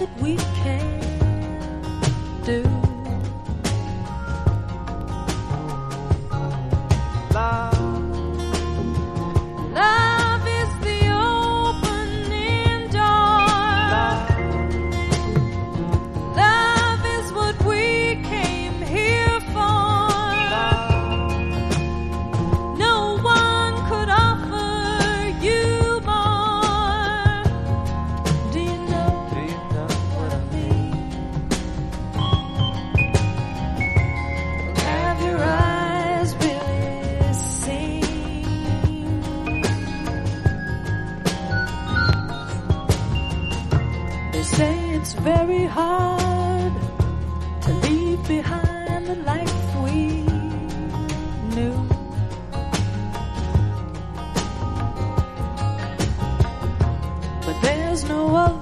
what we can do. Love is the opening door. Love is what we came here for. No one could offer you more. Do you know what I mean? Have your eyes really seen? They say it's very hard to leave behind the life we knew. But there's no other